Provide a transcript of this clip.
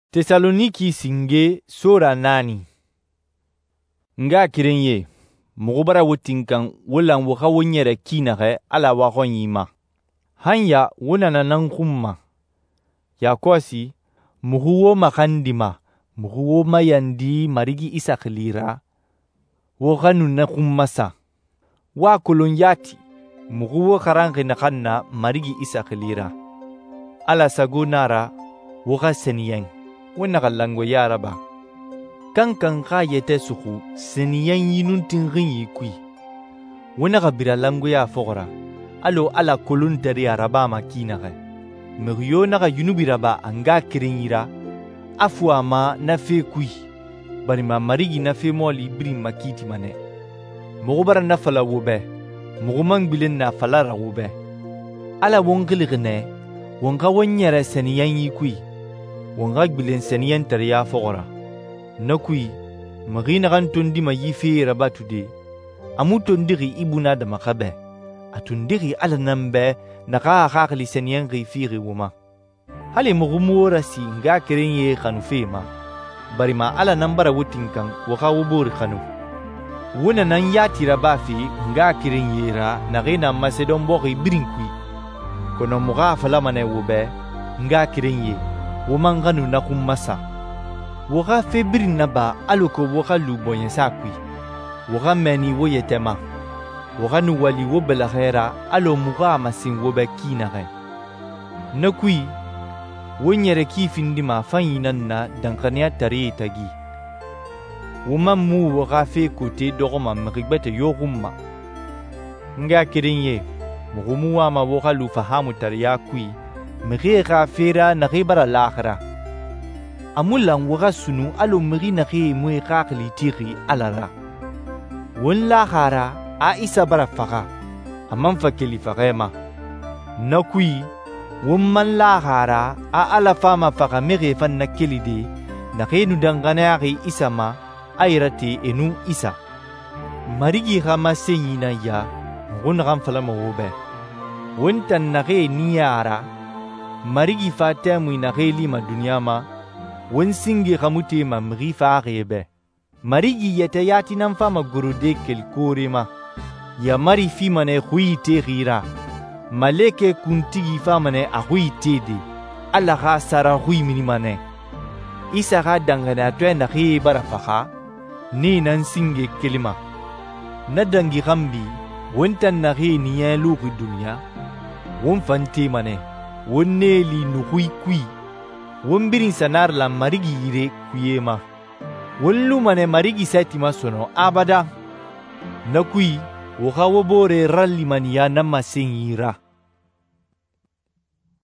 Tesaloniki singe sura 9. Nga kiren ye, mugubara wutin kan wulan wuka wunyere kinare ala wakon yima. Hanya wunana nan kumma. Ya kosi, muhuwo makandima, muhuwo mayandi marigi isaklira. Wokanu na kummasa. Wa kulun yati, muhuwo karangi nakanna marigi isaklira. Ala sagunara, woka seniyeng. Wena kalango yaraba. Kankan ka yete suku seniyan yinun tingin yikui. Wena kabira lango ya fogora. Alo ala kolun teri araba makinare. Meriyo naga yunubiraba anga kirinira. Afu ama na fe kui. Barima marigi na fe moli brin makiti mane. Mugubara na fala wobe. Mugumang bilin na falara wobe. Ala wongiligne. Wonga wonyere seniyan yikui. Wongag bilen seniyan tariya fogora. Nakui, magina kan tundi ma yifi rabatude. Amu tundiri ibuna da makabe. Atundiri ala nambe naka akakali seniyan gifiri wuma. Hali mugumura si nga kirenye kanu fema. Barima ala nambara wutinkan waka wuburi kanu. Wuna nan yati rabafi nga kirenye ra nagina masedon boki birinkui. Kono muga falamane wube nga kirenye. Womanganu na kummasa. Woga febrin na ba aluko woga lubonye sakwi. Woga meni woyetema. Woga nuwali wobelahera alo muga masin wobe kinare. Nakui, wonyere kifindima fanyinan na dankania tari tagi. Womamu woga fe kote dogoma mrigbete yogumma. Nga kirinye, mugumu ma woga lufahamu tari ya kui. Meri gafera na ribara lakhra. Amulang waga sunu alo meri na re mwe kakli tiri alara. Won lakhara a isa bara faka. Amman fakeli fakema. Nakui, won lakhara a ala fama faka meri fan na kelide. Na re nu danganari isa ma ayrate enu isa. Marigi gama senyina ya. Won ramfalama wobe. Won tan na re niyara. Marigi fata muina reli ma dunyama, wensingi ramute ma mrifa rebe. Marigi yete yati namfama gurude kel korema. Ya mari fi mane hui te gira. Maleke kuntigi fa mane a hui te de. Alla ha sara hui minimane. Isa ha dangana tue na he barafaka. Ne nan singe kelima. Nadangi rambi, wentan na he niye lugu dunya. Wonfante mane. Wonneli nuhui kui. Wombirin sanar la marigi yire kuyema. Wonlu mane marigi setima sono abada. Nakui, woka wobore ralli maniya nama senyira.